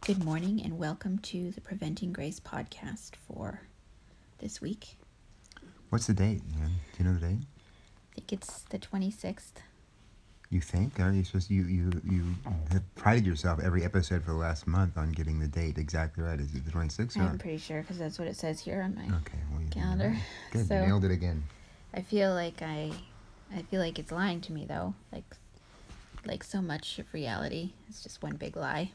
Good morning and welcome to the Preventing Grace podcast for this week. What's the date, man? Do you know the date? I think it's the 26th. You think? Are you supposed to, you have prided yourself every episode for the last month on getting the date exactly right. Is it the 26th? I'm pretty sure because that's what it says here on my calendar. Good, So, you nailed it again. I feel like it's lying to me though. Like so much of reality is just one big lie.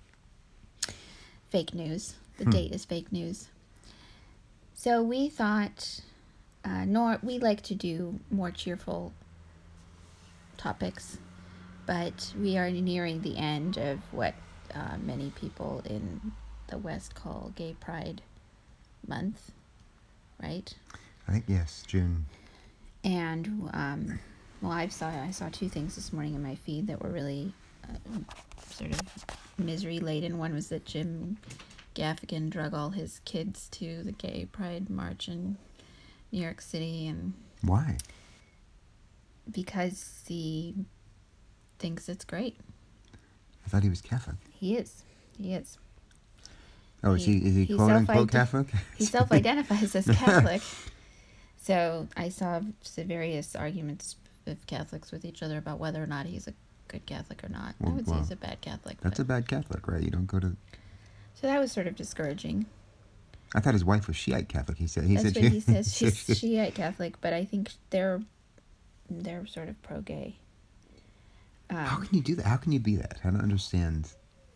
Fake news. The date is fake news. So we thought, we like to do more cheerful topics, but we are nearing the end of what many people in the West call Gay Pride Month, right? I think, yes, June. And, I saw two things this morning in my feed that were really sort of misery-laden. One was that Jim Gaffigan drug all his kids to the Gay Pride March in New York City. And why? Because he thinks it's great. I thought he was Catholic. He is. Oh, is he quote-unquote Catholic? He self-identifies as Catholic. So I saw various arguments of Catholics with each other about whether or not he's a good Catholic or not. I would say he's a bad Catholic. That's a bad Catholic, right? You don't go to... So that was sort of discouraging. I thought his wife was Shiite Catholic. He said he says. She's Shiite Catholic, but I think they're sort of pro-gay. How can you do that? How can you be that? I don't understand.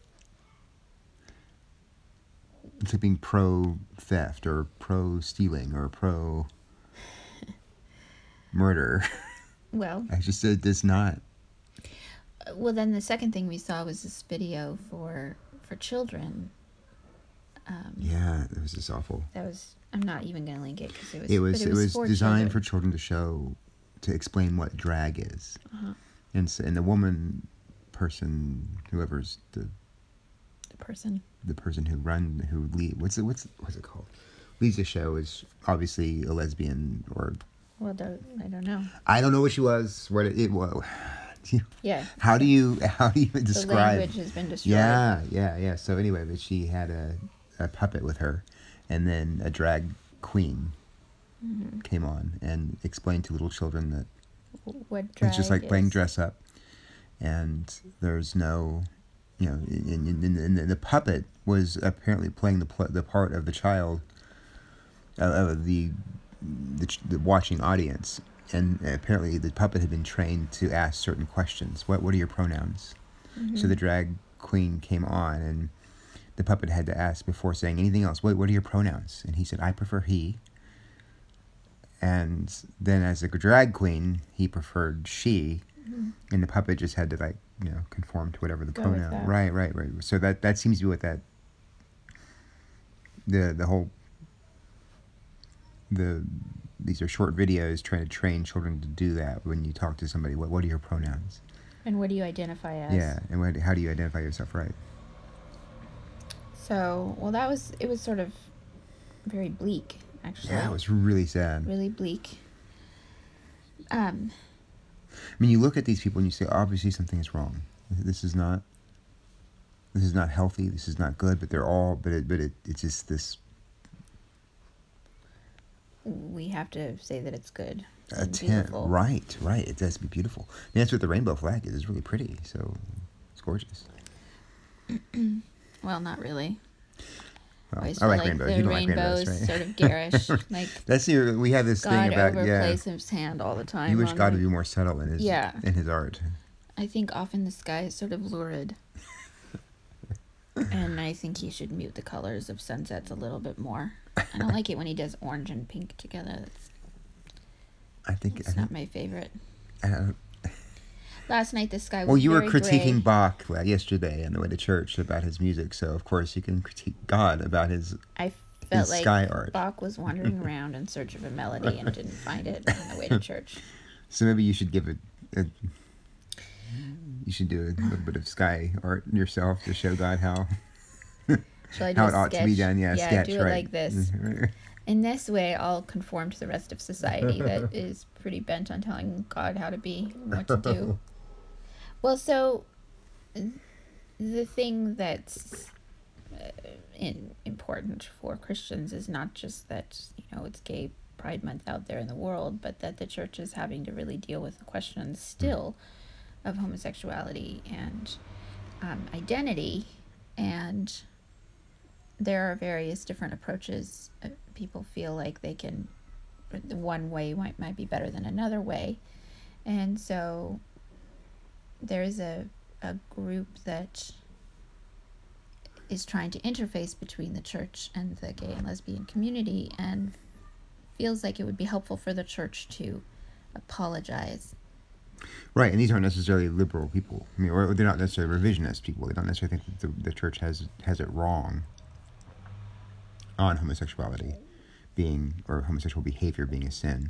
It's like being pro-theft or pro-stealing or pro-murder. Well, I just said it's not. Well, then the second thing we saw was this video for children. Yeah, it was just awful. I'm not even going to link it because it was designed for children to explain what drag is. Uh-huh. And whoever's the person who leads what's it called? Leads the show is obviously a lesbian or. Well, I don't know. I don't know what she was. What it was. Yeah. How do you describe? The language has been destroyed. Yeah. So anyway, but she had a puppet with her, and then a drag queen came on and explained to little children that what drag it's just like is. playing dress up, and there's no, and the puppet was apparently playing the part of the child, of the watching audience. And apparently the puppet had been trained to ask certain questions. What are your pronouns? Mm-hmm. So the drag queen came on, and the puppet had to ask before saying anything else, what are your pronouns? And he said, I prefer he. And then as a drag queen, he preferred she. Mm-hmm. And the puppet just had to conform to whatever the pronoun. Right. So that seems to be what that the whole these are short videos trying to train children to do that. When you talk to somebody, what are your pronouns? And what do you identify as? Yeah, and how do you identify yourself, right? So, it was sort of very bleak, actually. Yeah, it was really sad. Really bleak. I mean, you look at these people and you say, obviously something is wrong. This is not healthy. This is not good. But it's just this. We have to say that it's good. Beautiful. Right. It has to be beautiful. And that's what the rainbow flag is. It's really pretty. So it's gorgeous. Well, not really. Well, I like rainbows. You don't like rainbows, right? Sort of garish. We have this thing about God overplays his hand all the time. You wish God would be more subtle in his art. I think often the sky is sort of lurid. And I think he should mute the colors of sunsets a little bit more. I don't like it when he does orange and pink together. It's not my favorite. Last night the sky was Well, you were very critiquing gray. Bach yesterday on the way to church about his music, so of course you can critique God about his sky art. Bach was wandering around in search of a melody and didn't find it on the way to church. So maybe you should give it you should do a little bit of sky art yourself to show God how Shall I do it ought to be done. Yeah, sketch, do it like this. In this way, I'll conform to the rest of society that is pretty bent on telling God how to be and what to do. Well, so the thing that's important for Christians is not just that, it's Gay Pride Month out there in the world, but that the church is having to really deal with the questions still of homosexuality and identity. And there are various different approaches. People feel like they can, one way might be better than another way. And so there's a group that is trying to interface between the church and the gay and lesbian community, and feels like it would be helpful for the church to apologize. Right, and these aren't necessarily liberal people. I mean, or they're not necessarily revisionist people. They don't necessarily think that the church has it wrong on homosexuality being, or homosexual behavior being a sin.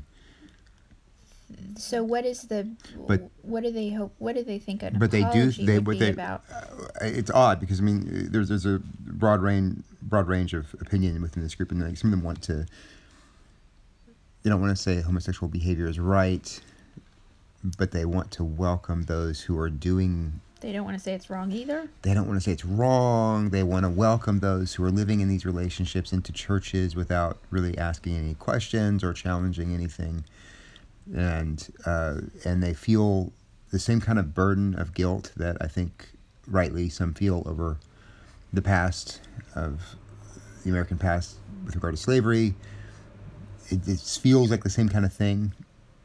So what is the? But what do they hope? What do they think an but they do. apology They would what be they. about? It's odd because I mean, there's a broad range of opinion within this group, and like some of them want to. They don't want to say homosexual behavior is right, but they want to welcome those who are doing. They don't want to say it's wrong either. They don't want to say it's wrong. They want to welcome those who are living in these relationships into churches without really asking any questions or challenging anything. And they feel the same kind of burden of guilt that I think rightly some feel over the past of the American past with regard to slavery. It feels like the same kind of thing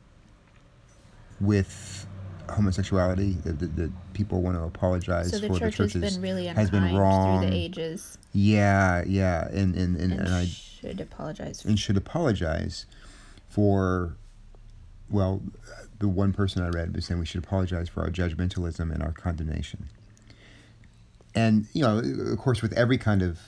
with homosexuality. That people want to apologize So the for church the churches has been really has been unkind wrong through the ages. Yeah, And I should apologize. and should apologize for. Well, the one person I read was saying we should apologize for our judgmentalism and our condemnation. And of course, with every kind of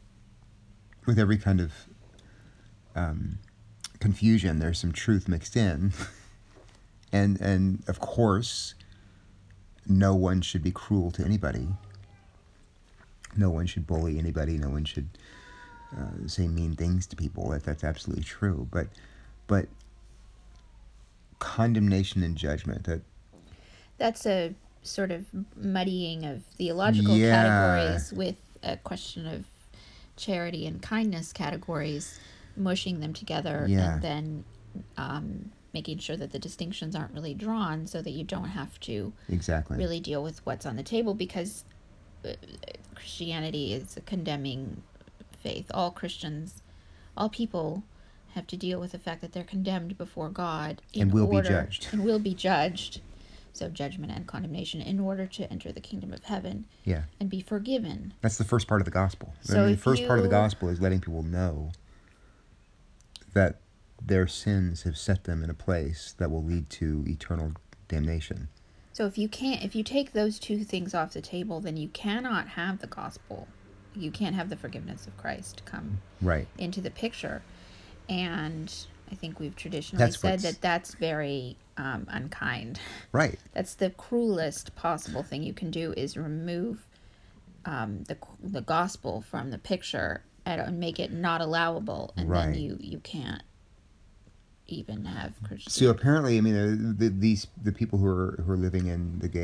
confusion, there's some truth mixed in. and of course, no one should be cruel to anybody. No one should bully anybody. No one should say mean things to people. That's absolutely true. But condemnation and judgment, that's a sort of muddying of theological categories with a question of charity and kindness categories, mushing them together, and then making sure that the distinctions aren't really drawn so that you don't have to really deal with what's on the table, because Christianity is a condemning faith. All Christians, all people have to deal with the fact that they're condemned before God and will be judged. So judgment and condemnation in order to enter the kingdom of heaven. Yeah. And be forgiven. That's the first part of the gospel. So the first part of the gospel is letting people know that their sins have set them in a place that will lead to eternal damnation. So if you take those two things off the table, then you cannot have the gospel. You can't have the forgiveness of Christ come into the picture. And I think we've traditionally said that's very unkind. Right. That's the cruelest possible thing you can do, is remove the gospel from the picture and make it not allowable, and then you can't even have Christianity. So apparently, I mean, the people who are living in the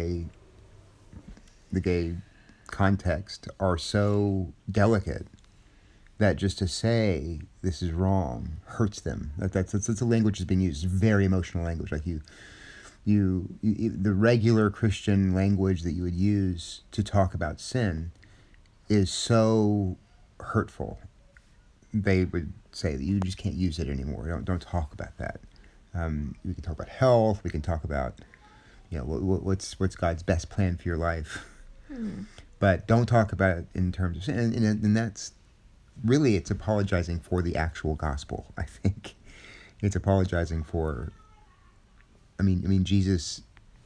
gay context are so delicate that just to say this is wrong hurts them. That's a language that's being used. It's very emotional language. Like the regular Christian language that you would use to talk about sin is so hurtful. They would say that you just can't use it anymore. Don't talk about that. We can talk about health. We can talk about what's God's best plan for your life. But don't talk about it in terms of sin. And that's really, it's apologizing for the actual gospel, I think. It's apologizing for, I mean, Jesus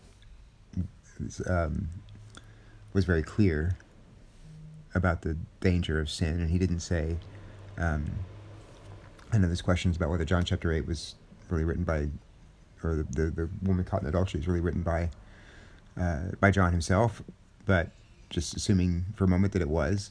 was very clear about the danger of sin, and he didn't say, I know there's questions about whether John chapter 8 was really written by, or the woman caught in adultery is really written by John himself, but just assuming for a moment that it was,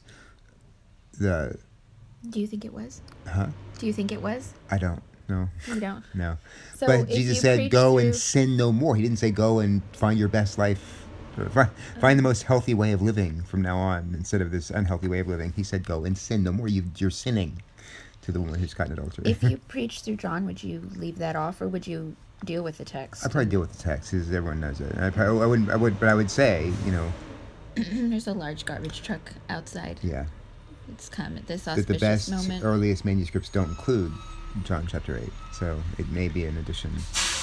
Do you think it was? Huh? Do you think it was? I don't. No. You don't? No. So but Jesus said, go and sin no more. He didn't say, go and find your best life Find the most healthy way of living from now on instead of this unhealthy way of living. He said, "Go and sin no more. You're sinning." To the woman who's caught in adultery. If you preach through John, would you leave that off, or would you deal with the text? I probably deal with the text because everyone knows it. I wouldn't. I would, but I would say, There's a large garbage truck outside. yeah, It's come at this that the auspicious best moment. earliest manuscripts don't include John chapter 8, so it may be an addition.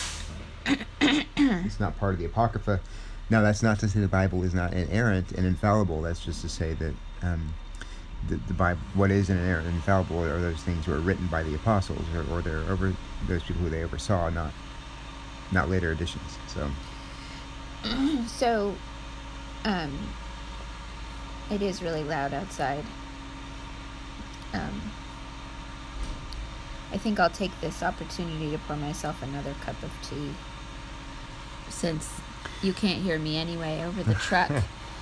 It's not part of the Apocrypha. Now, that's not to say the Bible is not inerrant and infallible. That's just to say that the Bible, what is inerrant and infallible, are those things that were written by the apostles or they're over those people who they oversaw, not later editions. So, it is really loud outside. I think I'll take this opportunity to pour myself another cup of tea, since you can't hear me anyway over the truck.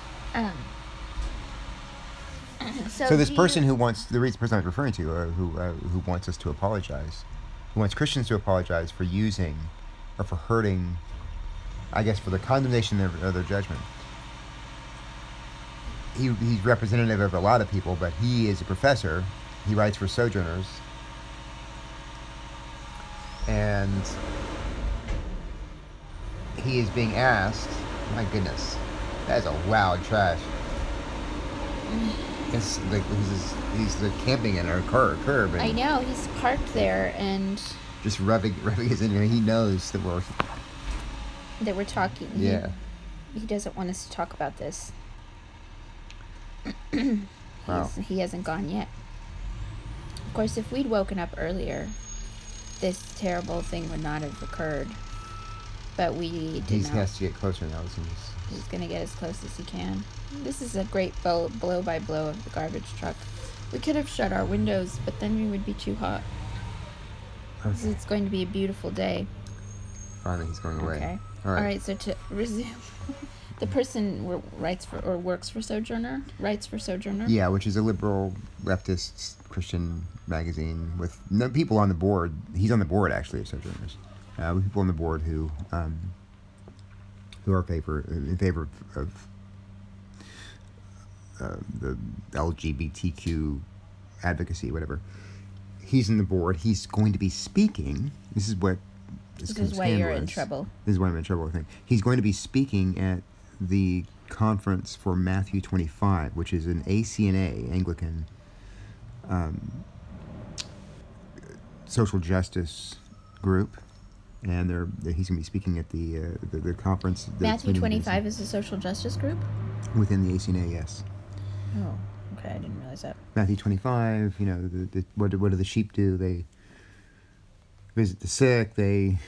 So this person who wants the person I'm referring to, who wants us to apologize, who wants Christians to apologize for using or for hurting, I guess, for the condemnation of their judgment. He's representative of a lot of people, but he is a professor. He writes for Sojourners, and he is being asked. My goodness, that is a loud trash. It's like he's camping in our curb. And I know, he's parked there and just rubbing his engine. He knows that we're talking. Yeah. He doesn't want us to talk about this. Wow. He hasn't gone yet. Of course, if we'd woken up earlier, this terrible thing would not have occurred. But we did not. He has to get closer now. He's going to get as close as he can. This is a great blow by blow of the garbage truck. We could have shut our windows, but then we would be too hot. Okay. It's going to be a beautiful day. Finally, he's going away. Okay. All right, so to resume... The person writes for Sojourner? Writes for Sojourner? Yeah, which is a liberal, leftist, Christian magazine with no people on the board. He's on the board, actually, of Sojourners. With people on the board who are in favor of the LGBTQ advocacy, whatever. He's in the board. He's going to be speaking. This is why you're in trouble. This is why I'm in trouble, I think. He's going to be speaking at the conference for Matthew 25, which is an ACNA, Anglican social justice group. And he's going to be speaking at the conference. Matthew 25 is a social justice group? Within the ACNA, yes. Oh, okay, I didn't realize that. Matthew 25, what do the sheep do? They visit the sick, they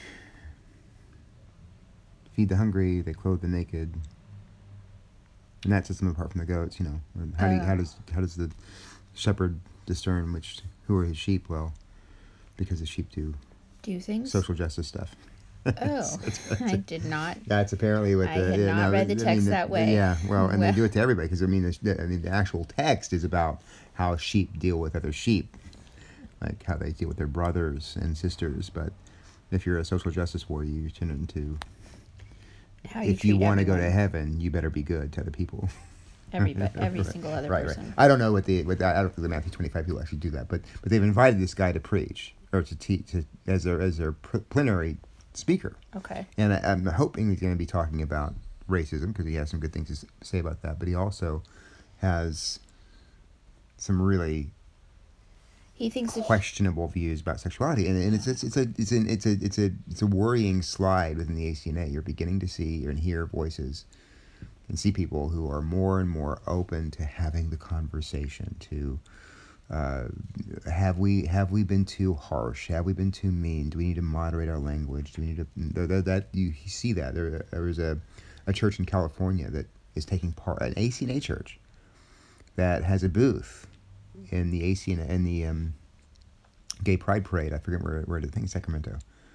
feed the hungry, they clothe the naked. And that sets them apart from the goats, How does the shepherd discern who are his sheep? Well, because the sheep do things? Social justice stuff. Oh, I did not. That's apparently what I had not read the text that way. Yeah, well, and they do it to everybody because the actual text is about how sheep deal with other sheep, like how they deal with their brothers and sisters. But if you're a social justice warrior, you turn it into if you want to go to heaven, you better be good to other people. Every single other person. Right. I don't know I don't think the Matthew 25 people actually do that, but they've invited this guy to preach or to teach as their plenary speaker. Okay. And I'm hoping he's going to be talking about racism because he has some good things to say about that. But he also has some really questionable views about sexuality, and it's a worrying slide within the ACNA. You're beginning to see and hear voices and see people who are more and more open to having the conversation. To have we been too harsh? Have we been too mean? Do we need to moderate our language? Do we need to that you see that there was a church in California that is taking part, an ACNA church that has a booth in the ACNA in the Gay Pride Parade. I forget where I think Sacramento.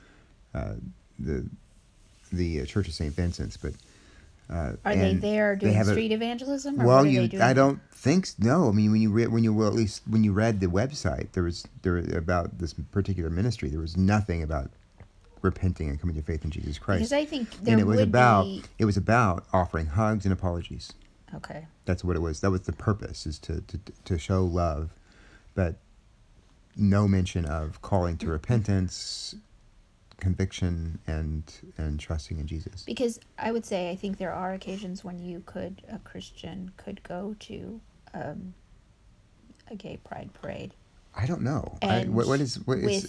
The Church of St. Vincent's, but. Are they there doing street evangelism? Or well, what are they doing? I don't think no. I mean, when you read the website, there about this particular ministry, there was nothing about repenting and coming to faith in Jesus Christ. Because I think there And it was would about be... it was about offering hugs and apologies. Okay. That's what it was. That was the purpose, is to show love, but no mention of calling to repentance, conviction, and trusting in Jesus. Because I would say, I think there are occasions when a Christian could go to a gay pride parade. I don't know. And What is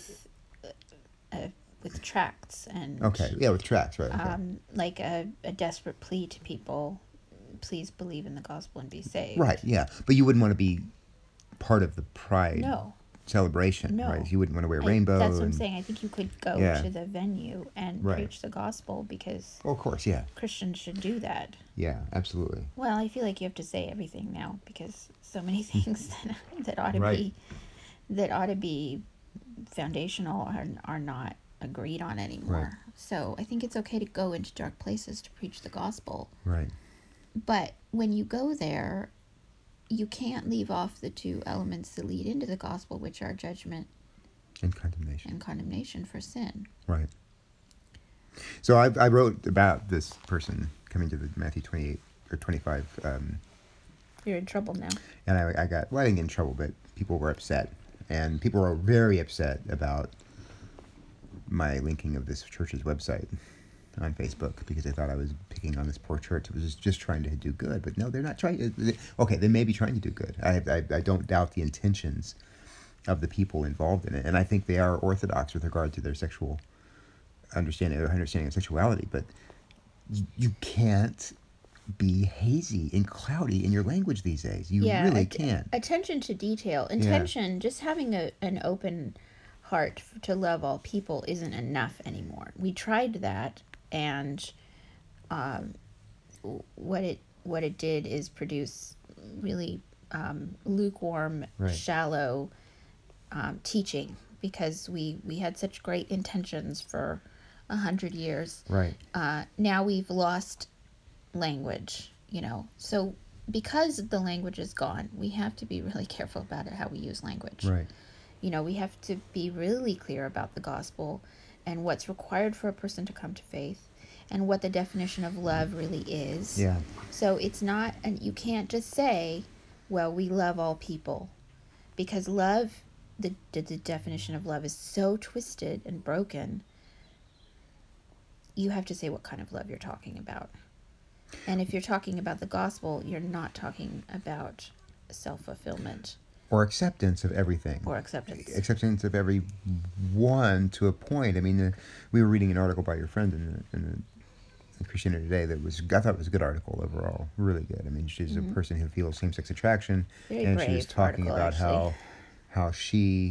with tracts and... Okay, yeah, with tracts, right? Okay. Like a desperate plea to people, please believe in the gospel and be saved. Right, yeah. But you wouldn't want to be part of the pride celebration, No. right? You wouldn't want to wear a rainbow. That's what I'm saying. I think you could go to the venue and Right. preach the gospel, because Well, of course, yeah. Christians should do that. Yeah, absolutely. Well, I feel like you have to say everything now, because so many things that ought to Right. be foundational are not agreed on anymore. Right. So I think it's okay to go into dark places to preach the gospel. Right. But when you go there, you can't leave off the two elements that lead into the gospel, which are judgment And condemnation. and condemnation for sin. Right. So I wrote about this person coming to the Matthew 28 or 25, You're in trouble now. and I got, well, I didn't get in trouble, but people were upset, and people were very upset about my linking of this church's website on Facebook, because they thought I was picking on this poor church. It was just trying to do good, but no, they're not trying to. Okay, they may be trying to do good. I don't doubt the intentions of the people involved in it, and I think they are orthodox with regard to their sexual understanding of sexuality. But you can't be hazy and cloudy in your language these days. You really can't. Attention to detail. Intention, just having an open heart to love all people isn't enough anymore. We tried that, and what it did is produce really lukewarm, Right. shallow teaching, because we had such great intentions for 100 years. Right. Now we've lost language, so because the language is gone, we have to be really careful about how we use language. Right. We have to be really clear about the gospel and what's required for a person to come to faith, and what the definition of love really is. Yeah. So it's not, and you can't just say, well, we love all people, because love, the definition of love is so twisted and broken. You have to say what kind of love you're talking about. And if you're talking about the gospel, you're not talking about self-fulfillment. Or acceptance of everything. Or acceptance. Acceptance of every one to a point. I mean, we were reading an article by your friend in Christianity Today that I thought it was a good article overall. Really good. I mean, she's a person who feels same-sex attraction. Very and brave she was talking article, about how she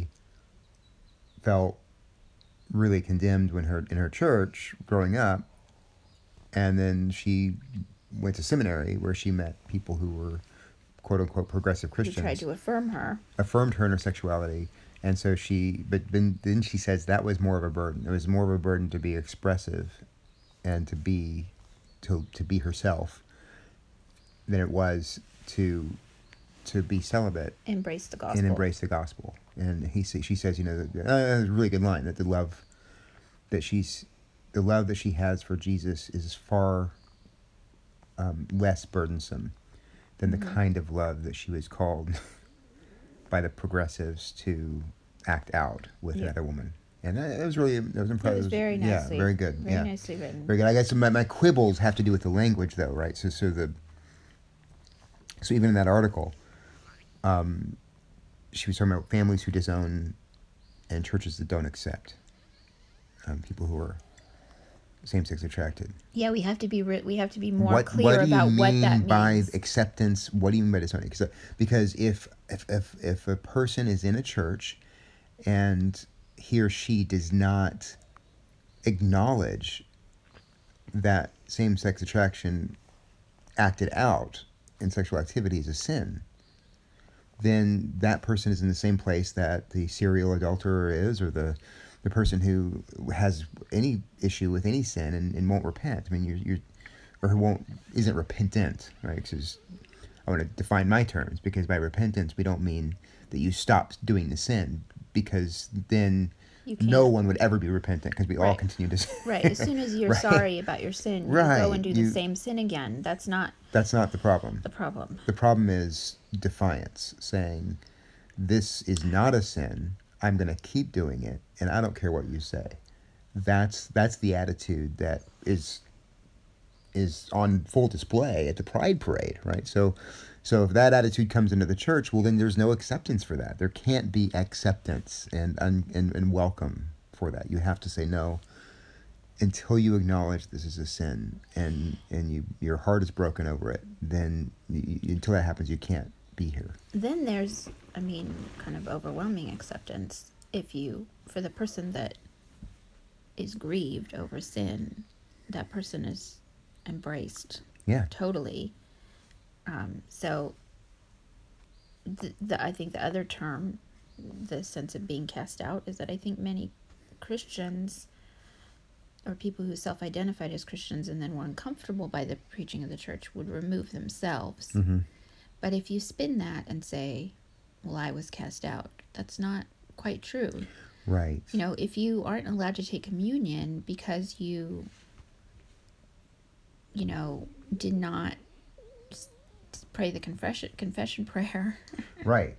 felt really condemned in her church growing up. And then she went to seminary, where she met people who were quote-unquote progressive Christians. Who tried to affirm her In her sexuality. And so but then she says that was more of a burden. It was more of a burden to be expressive and to be herself than it was to be celibate. Embrace the gospel. And embrace the gospel. And she says, a really good line, that the love that she has for Jesus is far less burdensome than the kind of love that she was called by the progressives to act out with another woman. And it was impressive. It was very nicely. Yeah, very good. Very nicely written. Very good. I guess my quibbles have to do with the language, though, right? So even in that article, she was talking about families who disown and churches that don't accept people who are same-sex attracted. Yeah, we have to be more clear about what that means. What do you mean by acceptance? What do you mean by disowning? Because if a person is in a church and he or she does not acknowledge that same-sex attraction acted out in sexual activity is a sin, then that person is in the same place that the serial adulterer is, or the person who has any issue with any sin and won't repent. I mean, or who isn't repentant, right? Because I want to define my terms, because by repentance we don't mean that you stop doing the sin, because then You no can't. one would ever be repentant because we all Right. continue to sin. Right. As soon as you're Right. sorry about your sin, you go Right. and do the same sin again. That's not That's not the problem. the problem. The problem is defiance, saying, this is not a sin. I'm going to keep doing it, and I don't care what you say. That's the attitude that is on full display at the Pride Parade, right? So if that attitude comes into the church, well, then there's no acceptance for that. There can't be acceptance and welcome for that. You have to say no until you acknowledge this is a sin and your heart is broken over it. Then until that happens, you can't be here. Then there's, kind of overwhelming acceptance for the person that is grieved over sin, that person is embraced. Yeah. Totally. So I think the other term, the sense of being cast out, is that I think many Christians or people who self-identified as Christians and then were uncomfortable by the preaching of the church would remove themselves. Mm-hmm. But if you spin that and say, well, I was cast out, that's not quite true. Right. If you aren't allowed to take communion because you did not pray the confession prayer, Right.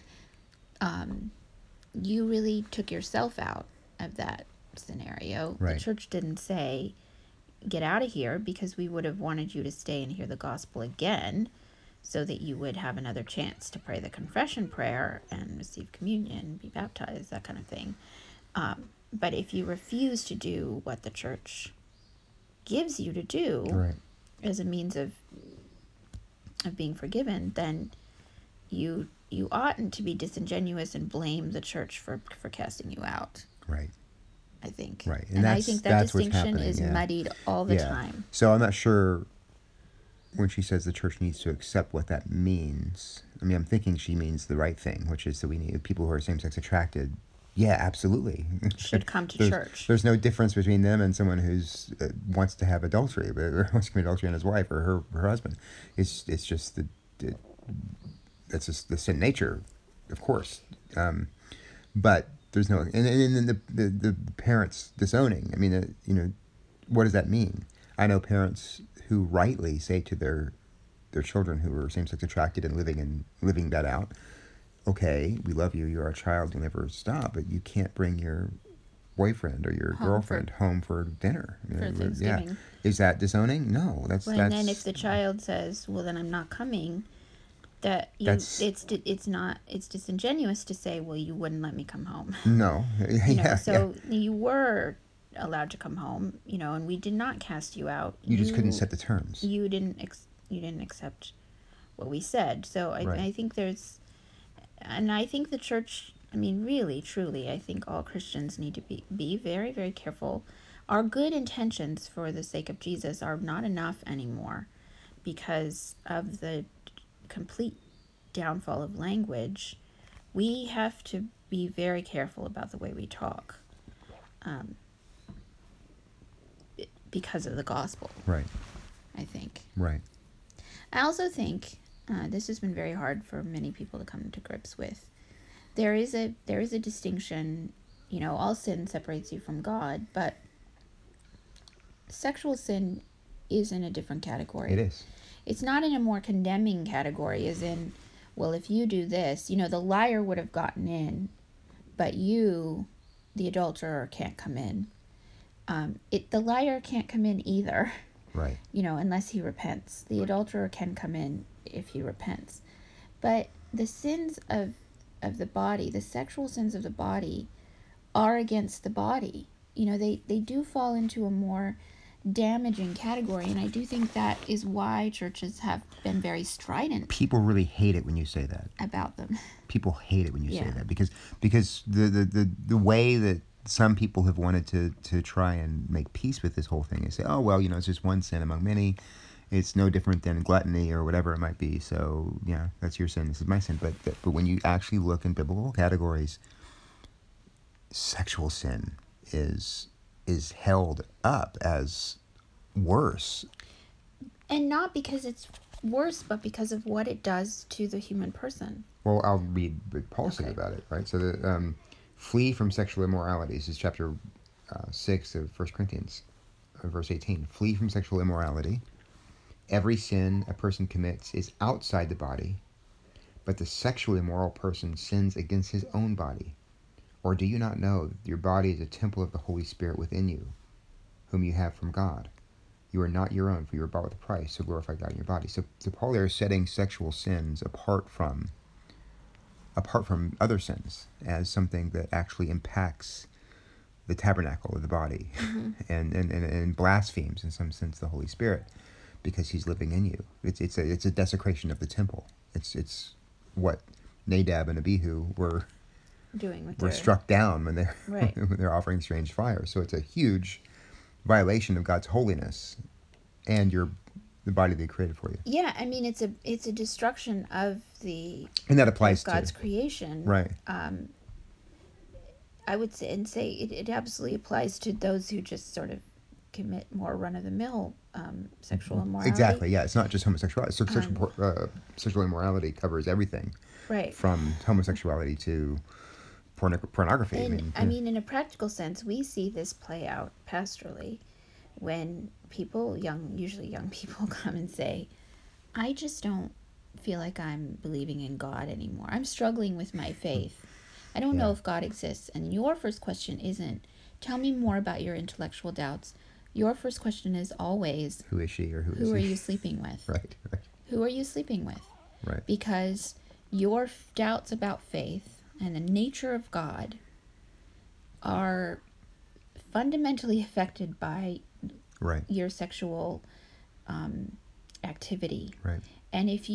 You really took yourself out of that scenario. Right. The church didn't say, get out of here, because we would have wanted you to stay and hear the gospel again so that you would have another chance to pray the confession prayer and receive communion, be baptized, that kind of thing. But if you refuse to do what the church gives you to do, right, as a means of being forgiven, then you oughtn't to be disingenuous and blame the church for casting you out. Right. I think. Right. And I think that distinction is yeah. muddied all the time. So I'm not sure when she says the church needs to accept what that means. I'm thinking she means the right thing, which is that we need people who are same-sex attracted. Yeah, absolutely. Should come to church. There's no difference between them and someone who's wants to have adultery, or wants to commit adultery on his wife or her husband. It's just that's just the sin nature, of course. But there's no, and the parents disowning. What does that mean? I know parents who rightly say to their children who are same-sex attracted and living that out, okay, we love you, you're our child, you'll never stop, but you can't bring your boyfriend or your girlfriend home for dinner. For Thanksgiving. Yeah. Is that disowning? No, that's. And then if the child says, well, then I'm not coming, it's disingenuous to say, well, you wouldn't let me come home. No. You were allowed to come home, and we did not cast you out. You just couldn't set the terms. You didn't accept what we said. So I think I think the church, really, truly, I think all Christians need to be very, very careful. Our good intentions for the sake of Jesus are not enough anymore because of the complete downfall of language. We have to be very careful about the way we talk because of the gospel. Right. I think. Right. I also think this has been very hard for many people to come to grips with. There is a distinction. All sin separates you from God, but sexual sin is in a different category. It is. It's not in a more condemning category, as in, well, if you do this, the liar would have gotten in, but you, the adulterer, can't come in. The liar can't come in either. Right. Unless he repents. The adulterer can come in if he repents. But the sins of the body, the sexual sins of the body, are against the body. They do fall into a more damaging category, and I do think that is why churches have been very strident. People really hate it when you say that about them. People hate it when you say that because the way that some people have wanted to try and make peace with this whole thing is say, oh well, it's just one sin among many. It's no different than gluttony or whatever it might be. So yeah, that's your sin. This is my sin. But when you actually look in biblical categories, sexual sin is held up as worse. And not because it's worse, but because of what it does to the human person. Well, I'll read what Paul said about it, right? So Flee from sexual immorality. This is chapter 6 of 1 Corinthians, verse 18. Flee from sexual immorality. Every sin a person commits is outside the body, but the sexually immoral person sins against his own body. Or do you not know that your body is a temple of the Holy Spirit within you, whom you have from God? You are not your own, for you were bought with a price, so glorify God in your body. So Paul there is setting sexual sins apart from other sins as something that actually impacts the tabernacle of the body, Mm-hmm. and blasphemes in some sense the Holy Spirit, because he's living in you. It's a desecration of the temple. It's what Nadab and Abihu were Doing with were struck down when they're Right. when they're offering strange fire. So it's a huge violation of God's holiness and the body that He created for you. Yeah, I mean it's a destruction of And that applies God's to creation. right. I would say it absolutely applies to those who just sort of commit more run of the mill sexual immorality. Exactly. Yeah, it's not just homosexuality. Um, Sexual immorality covers everything right. from homosexuality to pornography. And Yeah. in a practical sense, we see this play out pastorally when people, usually young people, come and say, I just don't feel like I'm believing in God anymore. I'm struggling with my faith. I don't know Yeah. if God exists. And your first question isn't, tell me more about your intellectual doubts. Your first question is always, Who is she or who is who are he? you sleeping with? Right. Right. Who are you sleeping with? Right. Because your doubts about faith and the nature of God are fundamentally affected by Right. your sexual activity. Right. And if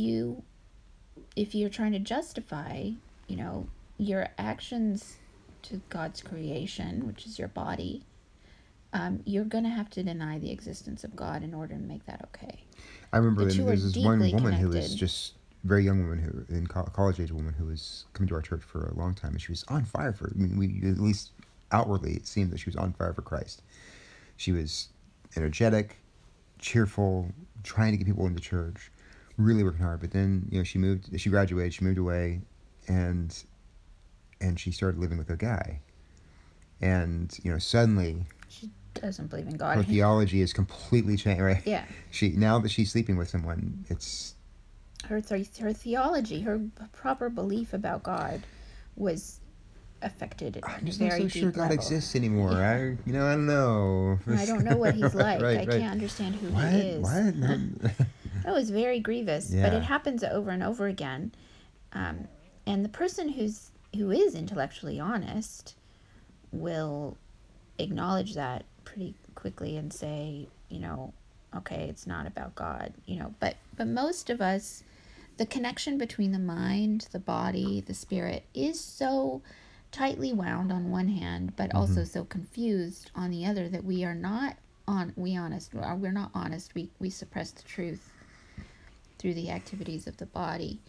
you're trying to justify, your actions to God's creation, which is your body, you're going to have to deny the existence of God in order to make that okay. I remember The two are there's this one deeply woman who was connected. just very young woman who in college age woman who was coming to our church for a long time, and she was on fire for. I mean, we at least outwardly it seemed that she was on fire for Christ. She was energetic, cheerful, trying to get people into church, really working hard. But then she graduated, she moved away, and she started living with a guy, and suddenly She doesn't believe in God. her theology is completely changed. Right? Yeah. Now that she's sleeping with someone, it's Her theology, her proper belief about God was affected I'm at a just not very so deep sure God level. exists anymore. Yeah. I don't know. I don't know what he's like. Right, I right. can't understand who What? he is. What? No. That was very grievous, but Yeah. it happens over and over again. And the person who is intellectually honest will acknowledge that pretty quickly and say, okay, it's not about God, But most of us, the connection between the mind, the body, the spirit is so tightly wound on one hand, but also so confused on the other that we're not honest. We suppress the truth through the activities of the body,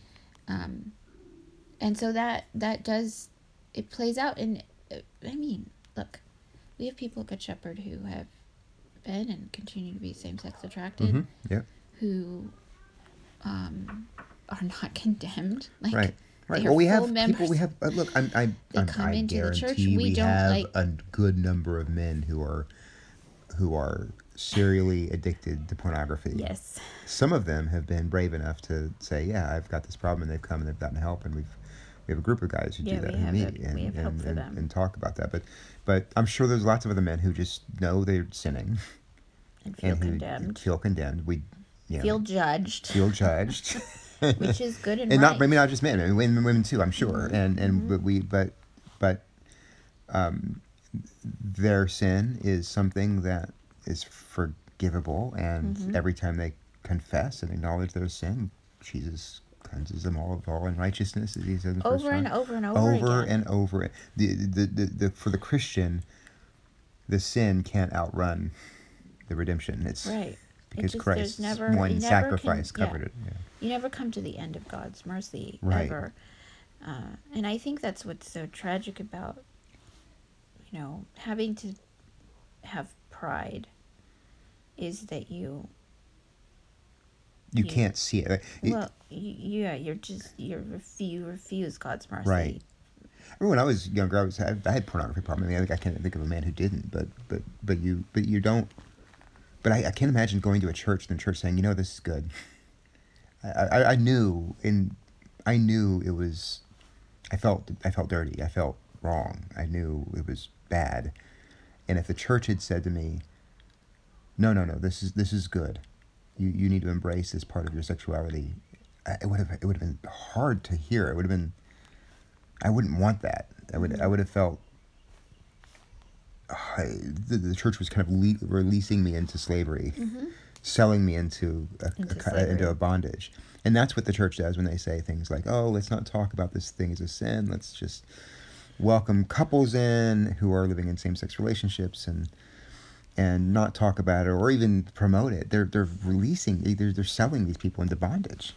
and so that does, it plays out. And I mean, look, we have people at Good Shepherd who have been and continue to be same-sex attracted, Yeah. who are not condemned. Like, Right. Right. they are Well, we full have members. people. We have look. They come I into the church. guarantee We don't have like. a good number of men who are serially addicted to pornography. Yes. Some of them have been brave enough to say, "Yeah, I've got this problem," and they've come and they've gotten help, and we have a group of guys who Yeah, do that, we who have meet we have hope for them. and talk about that. But I'm sure there's lots of other men who just know they're sinning And feel and who condemned. feel condemned. Feel judged. Feel judged. Which is good and and right. not maybe not just men, I mean, women too. I'm sure, but their sin is something that is forgivable, and every time they confess and acknowledge their sin, Jesus cleanses them all of all unrighteousness, as he said in the first Over and John. over and over Over again. and over. The for the Christian, the sin can't outrun the redemption. It's Right. because there's Christ's never, one you never sacrifice can, covered it. Yeah. You never come to the end of God's mercy, Right. ever. And I think that's what's so tragic about, having to have pride, is that you can't see it. well, you refuse God's mercy. Right. When I was younger, I had pornography problem. I mean, I can't think of a man who didn't. But you don't. But I can't imagine going to a church and the church saying, this is good. I knew I knew it was. I felt dirty. I felt wrong. I knew it was bad. And if the church had said to me, no, this is good. You need to embrace this part of your sexuality. It would have been hard to hear. It would have been. I wouldn't want that. I would have felt. The church was kind of releasing me into slavery, selling me into a bondage, and that's what the church does when they say things like, "Oh, let's not talk about this thing as a sin. Let's just welcome couples in who are living in same-sex relationships and not talk about it or even promote it." They're selling these people into bondage.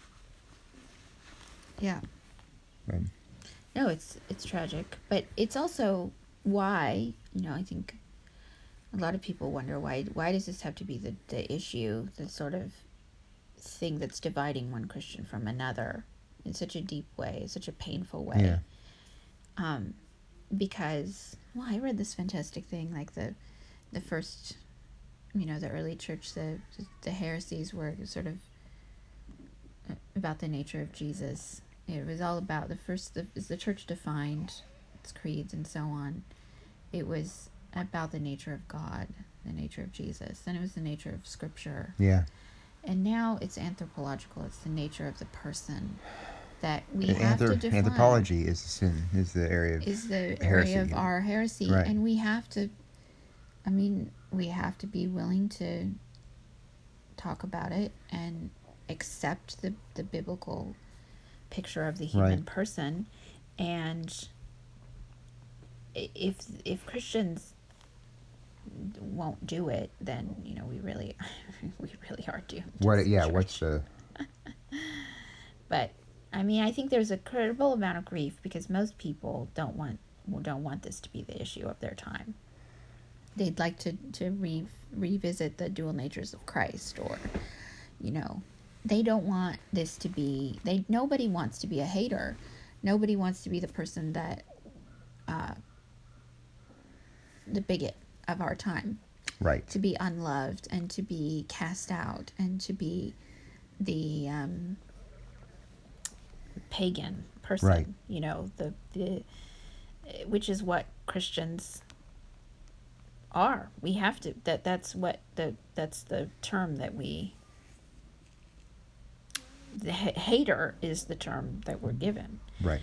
Yeah. Right. No, it's tragic, but it's also why, I think a lot of people wonder why does this have to be the issue, the sort of thing that's dividing one Christian from another in such a deep way, such a painful way. Yeah. Because, I read this fantastic thing, like the first, the early church, the heresies were sort of about the nature of Jesus. It was all about the church defined its creeds and so on. It was about the nature of God, the nature of Jesus, and it was the nature of Scripture. Yeah. And now it's anthropological. It's the nature of the person that we have to define. Anthropology is the sin, is the area of our heresy, right. And we have to. We have to be willing to talk about it and accept the biblical picture of the human person. And if Christians won't do it, then we really are doomed. What's the? But I think there's a credible amount of grief because most people don't want this to be the issue of their time. They'd like to revisit the dual natures of Christ, or they don't want this to be. Nobody wants to be a hater. Nobody wants to be the person that the bigot of our time. Right. To be unloved and to be cast out and to be the pagan person. Right. The which is what Christians are. We have to. That's the term that we. The hater is the term that we're given. Right.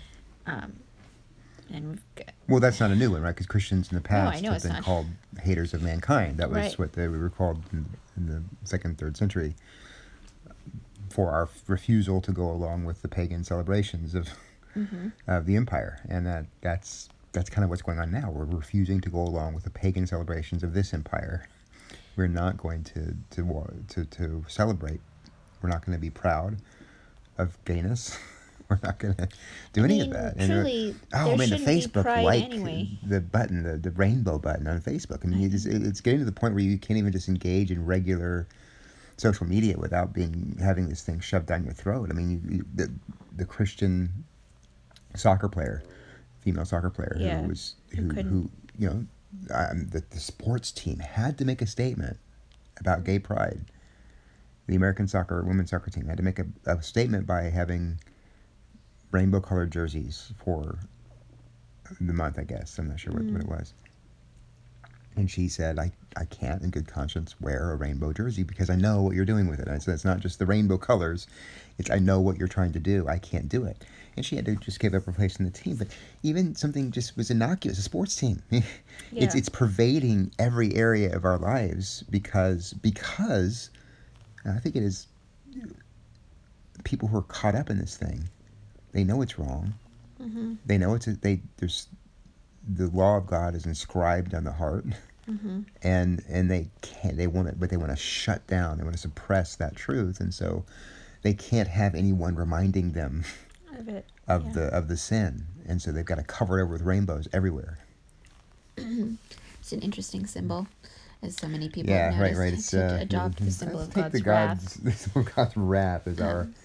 And that's not a new one, right? Because Christians in the past have been not. called haters of mankind. That was right. what they were called in the 2nd, 3rd century for our refusal to go along with the pagan celebrations of the empire. And that's kind of what's going on now. We're refusing to go along with the pagan celebrations of this empire. We're not going to celebrate. We're not going to be proud of gayness. We're not going to do any of that. Truly, the Facebook anyway. The button, the rainbow button on Facebook. It's getting to the point where you can't even just engage in regular social media without having this thing shoved down your throat. The Christian soccer player, female soccer player, who the sports team had to make a statement about gay pride. The American women's soccer team had to make a statement by having rainbow-colored jerseys for the month, I guess. I'm not sure what it was. And she said, I can't in good conscience wear a rainbow jersey because I know what you're doing with it. And so it's not just the rainbow colors. It's I know what you're trying to do. I can't do it. And she had to just give up her place in the team. But even something just was innocuous, a sports team. It's pervading every area of our lives because I think it is people who are caught up in this thing. They know it's wrong. Mm-hmm. They know there's the law of God is inscribed on the heart, and they want to shut down. They want to suppress that truth, and so they can't have anyone reminding them of the sin, and so they've got to cover it over with rainbows everywhere. It's an interesting symbol, as so many people have noticed. Right. It's to adopt the symbol of God's wrath. The symbol of God's wrath as our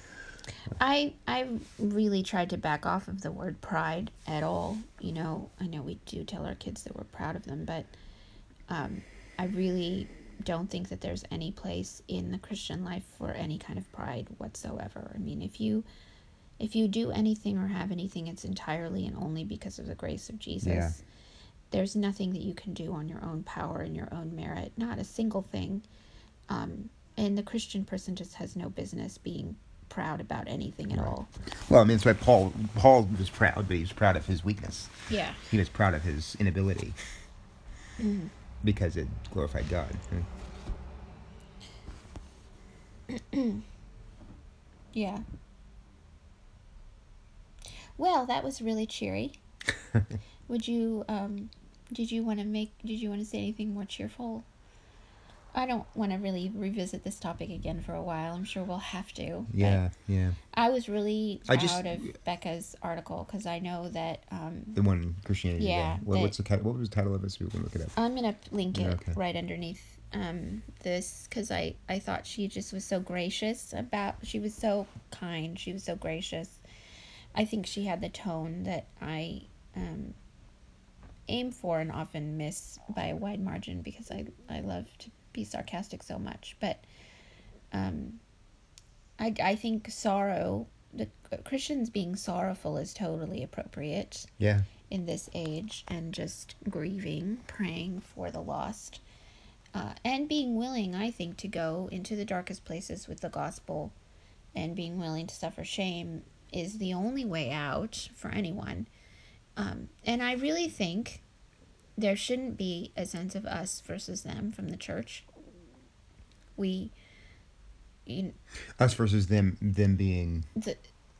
I really tried to back off of the word pride at all. You know, I know we do tell our kids that we're proud of them, but I really don't think that there's any place in the Christian life for any kind of pride whatsoever. I mean, if you do anything or have anything, it's entirely and only because of the grace of Yeah. Jesus. There's nothing that you can do on your own power and your own merit, not a single thing. And the Christian person just has no business being proud about anything at Right. all. Well, I mean, that's why Paul was proud, but he was proud of his weakness. Yeah. He was proud of his inability Mm. because it glorified God. Yeah. Well, that was really cheery. Would you did you want to say anything more cheerful? I don't want to really revisit this topic again for a while. I'm sure we'll have to. Yeah, yeah. I was really I just proud of Becca's article because I know that the one Christianity yeah, Today. What's the title? What was the title of it? So we can look it up. I'm gonna link it Okay. right underneath this because I thought she just was so gracious about. She was so kind. She was so gracious. I think she had the tone that I aim for and often miss by a wide margin because I love to be sarcastic so much. But I think sorrow, the Christians being sorrowful is totally appropriate Yeah. in this age, and just grieving, praying for the lost, and being willing, I think, to go into the darkest places with the gospel, and being willing to suffer shame is the only way out for anyone. And I really think there shouldn't be a sense of us versus them from the church. We, you, Us versus them being the,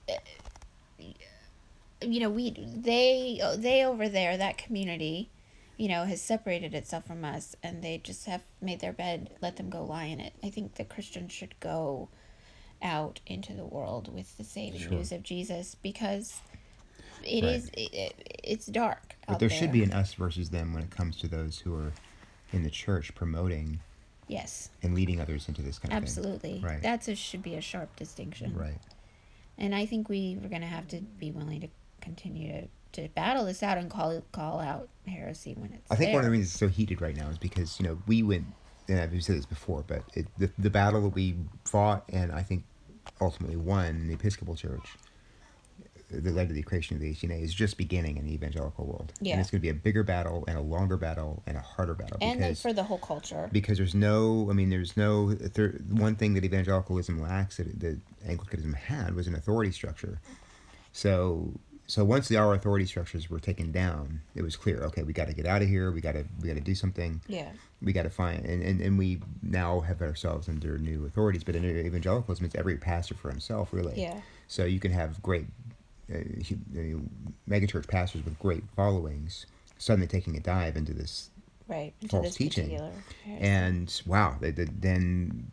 you know, they over there, that community, you know, has separated itself from us, and they just have made their bed, let them go lie in it. I think the Christians should go out into the world with the saving Sure. news of Jesus, because Right. it's dark But out there there. should be an us versus them when it comes to those who are in the church promoting Yes, and leading others into this kind of absolutely. thing. Right. That's should be a sharp distinction. Right. And I think we're going to have to be willing to continue to battle this out and call out heresy when it's I think there. one of the reasons it's so heated right now is because, you know, we went, and I've said this before, but the battle that we fought and I think ultimately won in the Episcopal Church that led to the creation of the HNA is just beginning in the evangelical world. Yeah. And it's going to be a bigger battle and a longer battle and a harder battle. And then because, for the whole culture. Because there's no one thing that evangelicalism lacks that Anglicanism had was an authority structure. So once our authority structures were taken down, it was clear, okay, we got to get out of here. We got to do something. Yeah. We got to find, and we now have ourselves under new authorities. But in evangelicalism, it's every pastor for himself, really. Yeah. So you can have great megachurch pastors with great followings suddenly taking a dive into this Right. Into false this teaching, particular heresy. and wow, then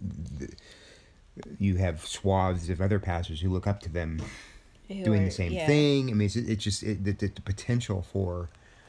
you have swaths of other pastors who look up to them Who doing are- the same yeah. thing. I mean, it's just the potential for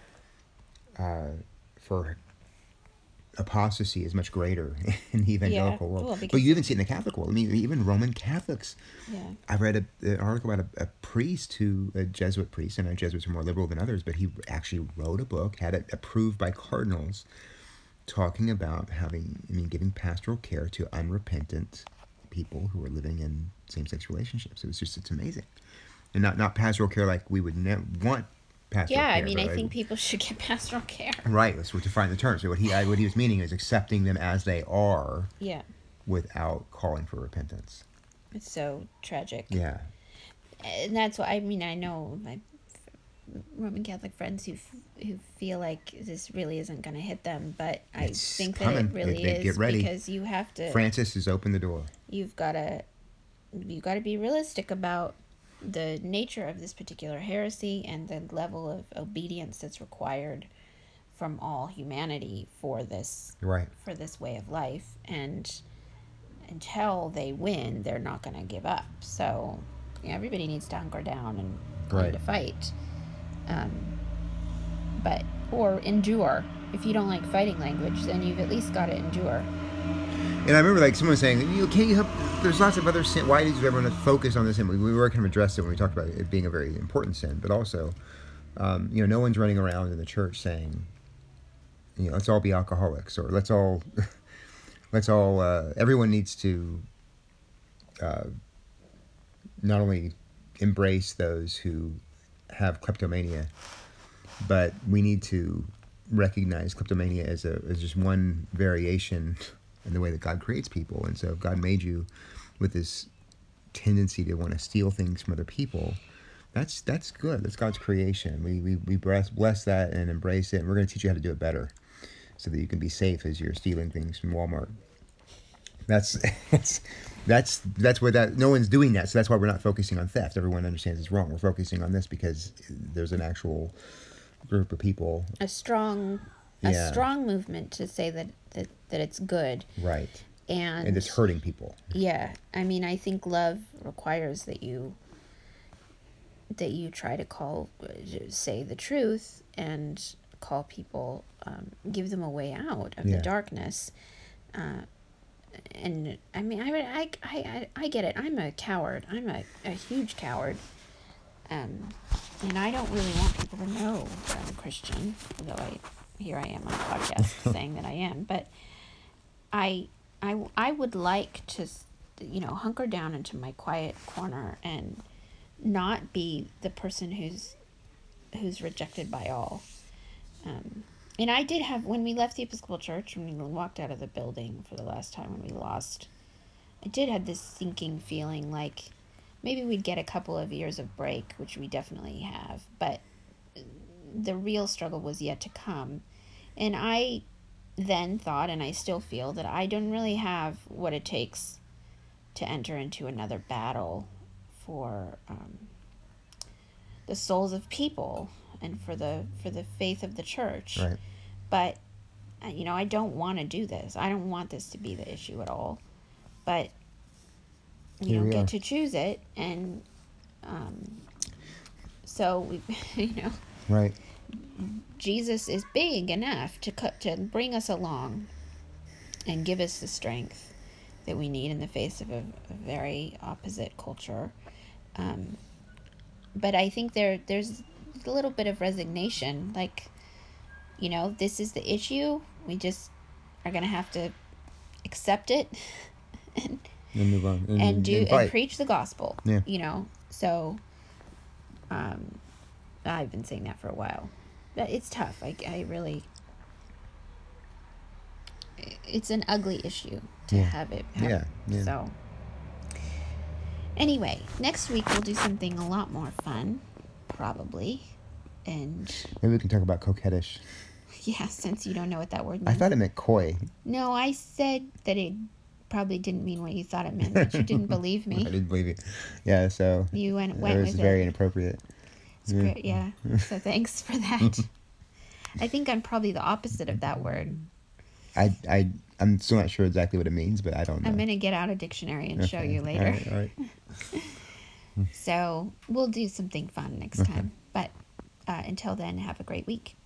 apostasy is much greater in the evangelical Yeah. world. Well, But because- you even see it in the Catholic world. I mean, even Roman Catholics. Yeah. I read an article about a priest a Jesuit priest, and I know Jesuits are more liberal than others, but he actually wrote a book, had it approved by cardinals, talking about giving pastoral care to unrepentant people who are living in same-sex relationships. It's amazing. And not pastoral care like we would want pastoral Yeah, care. I mean, but I think people should get pastoral care. Right, let's define the term. So what he was meaning is accepting them as they are Yeah. without calling for repentance. It's so tragic. Yeah. And that's why, I mean, I know my Roman Catholic friends who feel like this really isn't going to hit them, but I It's think that coming. it really They is, get ready. because you have to. Francis has opened the door. You've got to be realistic about the nature of this particular heresy and the level of obedience that's required from all humanity for this Right. way of life. And until they win, they're not going to give up. So everybody needs to hunker down and Right. to fight, or endure. If you don't like fighting language, then you've at least got to endure. And I remember like someone saying, can't you help? There's lots of other sin. Why did everyone focus on this sin? We were kind of addressed it when we talked about it being a very important sin, but also, no one's running around in the church saying, let's all be alcoholics, or let's all. Everyone needs to not only embrace those who have kleptomania, but we need to recognize kleptomania as just one variation in the way that God creates people. And so if God made you with this tendency to want to steal things from other people, that's good. That's God's creation. We bless that and embrace it, and we're going to teach you how to do it better so that you can be safe as you're stealing things from Walmart. That's what that no one's doing that, so that's why we're not focusing on theft. Everyone understands it's wrong. We're focusing on this because there's an actual group of people. A strong movement to say that it's good. Right. And it's hurting people. Yeah. I mean, I think love requires that you try to say the truth and call people, give them a way out of the darkness. And I mean, I get it. I'm a coward. I'm a huge coward. And I don't really want people to know that I'm a Christian, although here I am on a podcast saying that I am. But I would like to, hunker down into my quiet corner and not be the person who's rejected by all. And I did have, when we left the Episcopal Church, when we walked out of the building for the last time when we lost, I did have this sinking feeling like maybe we'd get a couple of years of break, which we definitely have, but the real struggle was yet to come. And I then thought, and I still feel, that I don't really have what it takes to enter into another battle for the souls of people and for the faith of the church. Right. But I don't want to do this. I don't want this to be the issue at all. But we don't get to choose it, and so we, Right. Jesus is big enough to bring us along and give us the strength that we need in the face of a very opposite culture. But I think there's a little bit of resignation, like, this is the issue. We just are going to have to accept it and move on and preach the gospel. Yeah. So I've been saying that for a while. But it's tough. I really, it's an ugly issue to have it. So anyway, next week we'll do something a lot more fun, probably. And maybe we can talk about coquettish. Yeah, since you don't know what that word means. I thought it meant coy. No, I said that it probably didn't mean what you thought it meant, but you didn't believe me. I didn't believe you. Yeah, so you went with it. It was very inappropriate. It's great, yeah. So thanks for that. I think I'm probably the opposite of that word. I'm still not sure exactly what it means, but I don't know. I'm going to get out a dictionary and show you later. All right. So we'll do something fun next time. But until then, have a great week.